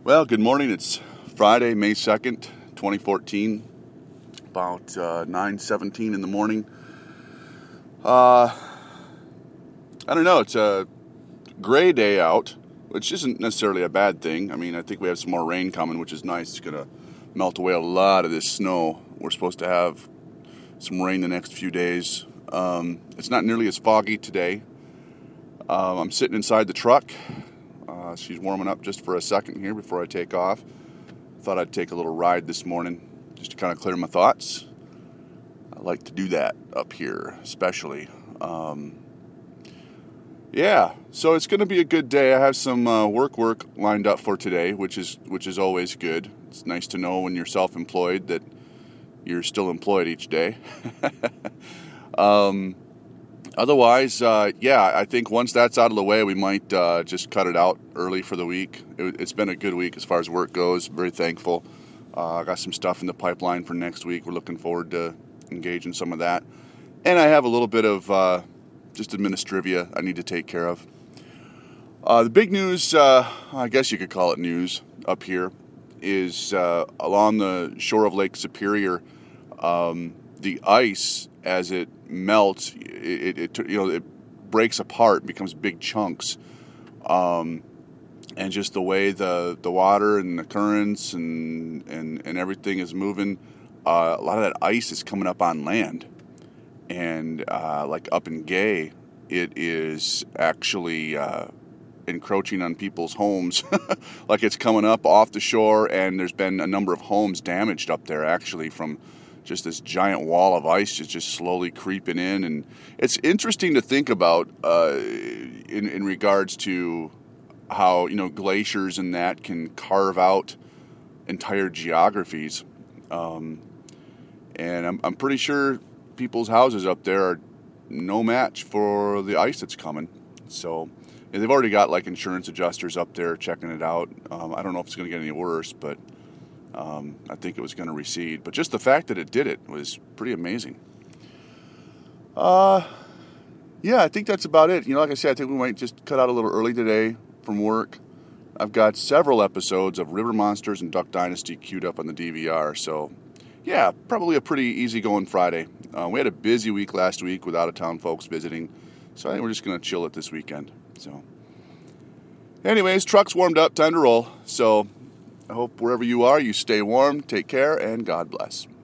Well, good morning. It's Friday, May 2nd, 2014, about 9:17 in the morning. I don't know, it's a gray day out, which isn't necessarily a bad thing. I mean, I think we have some more rain coming, which is nice. It's going to melt away a lot of this snow. We're supposed to have some rain the next few days. It's not nearly as foggy today. I'm sitting inside the truck. She's warming up just for a second here before I take off. Thought I'd take a little ride this morning just to kind of clear my thoughts. I like to do that up here, especially. So it's going to be a good day. I have some work lined up for today, which is always good. It's nice to know when you're self-employed that you're still employed each day. Otherwise, I think once that's out of the way, we might just cut it out early for the week. It's been a good week as far as work goes. Very thankful. I got some stuff in the pipeline for next week. We're looking forward to engaging some of that. And I have a little bit of just administrivia I need to take care of. The big news, I guess you could call it news up here, is along the shore of Lake Superior, the ice, as it melts, it breaks apart, becomes big chunks, and just the way the water and the currents and everything is moving, a lot of that ice is coming up on land, and like up in Gay, it is actually encroaching on people's homes. Like it's coming up off the shore, and there's been a number of homes damaged up there actually from just this giant wall of ice is just slowly creeping in. And it's interesting to think about in regards to how, glaciers and that can carve out entire geographies. And I'm pretty sure people's houses up there are no match for the ice that's coming. So they've already got like insurance adjusters up there checking it out. I don't know if it's going to get any worse, but I think it was going to recede. But just the fact that it did it was pretty amazing. I think that's about it. Like I said, I think we might just cut out a little early today from work. I've got several episodes of River Monsters and Duck Dynasty queued up on the DVR. So, yeah, probably a pretty easygoing Friday. We had a busy week last week with out-of-town folks visiting. So I think we're just going to chill it this weekend. So, anyways, truck's warmed up, time to roll. So I hope wherever you are, you stay warm, take care, and God bless.